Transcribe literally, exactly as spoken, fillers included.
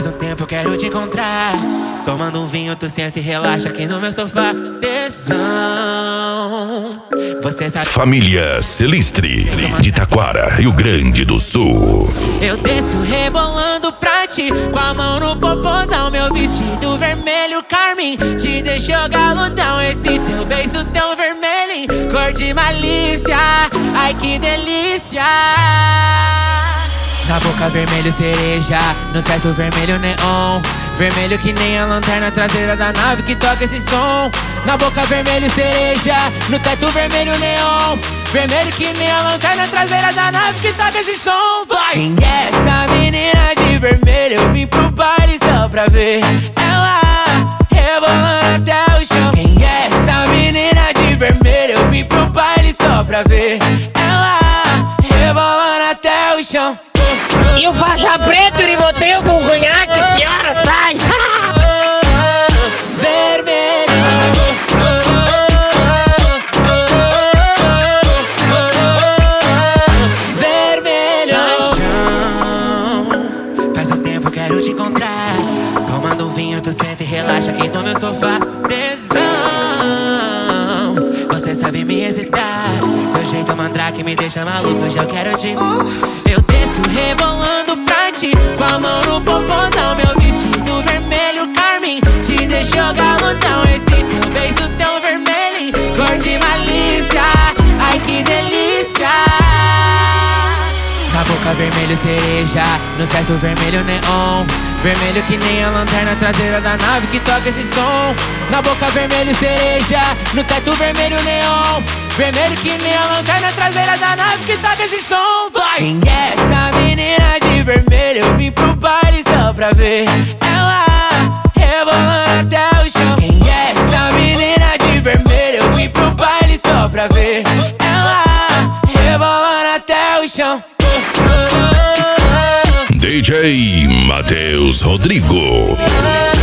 Faz um tempo eu quero te encontrar. Tomando um vinho, tu senta e relaxa aqui no meu sofá. Tesão, você sabe. Família Celistre, de Taquara, Rio Grande do Sul. Eu desço rebolando pra ti, com a mão no popozão. Meu vestido vermelho carmim te deixou galudão. Esse teu beijo tão vermelho, cor de malícia. Ai que delícia. Na boca vermelho cereja, no teto vermelho neon. Vermelho que nem a lanterna traseira da nave que toca esse som. Na boca vermelho cereja, no teto vermelho neon. Vermelho que nem a lanterna traseira da nave que toca esse som. Vai! Quem é essa menina de vermelho? Eu vim pro baile só pra ver ela rebolando até o chão. Quem é essa menina de vermelho? Eu vim pro baile só pra ver ela rebolando até o chão. E o faixa preto e botreu com conhaque, que hora sai? Vermelho, vermelho no chão. Faz um tempo eu quero te encontrar. Tomando um vinho, tu senta e relaxa aqui no meu sofá. Tesão, você sabe me excitar. Meu jeito mandrake me deixa maluco, hoje eu quero te. Eu desço rebolando pra ti, com a mão no popozão. Meu vestido vermelho carmim te deixou galudão. Esse teu beijo tão vermelho, cor de malícia. Ai que delícia. Na boca vermelho cereja, no teto vermelho neon. Vermelho que nem a lanterna traseira da nave que toca esse som. Na boca vermelho cereja, no teto vermelho neon. Vermelho que nem a lanterna traseira da nave que toca esse som. Vai! Quem é essa menina de vermelho? Eu vim pro baile só pra ver ela rebolando até o chão. Quem é essa menina de vermelho? Eu vim pro baile só pra ver ela rebolando até o chão. D J Matheus Rodrigo.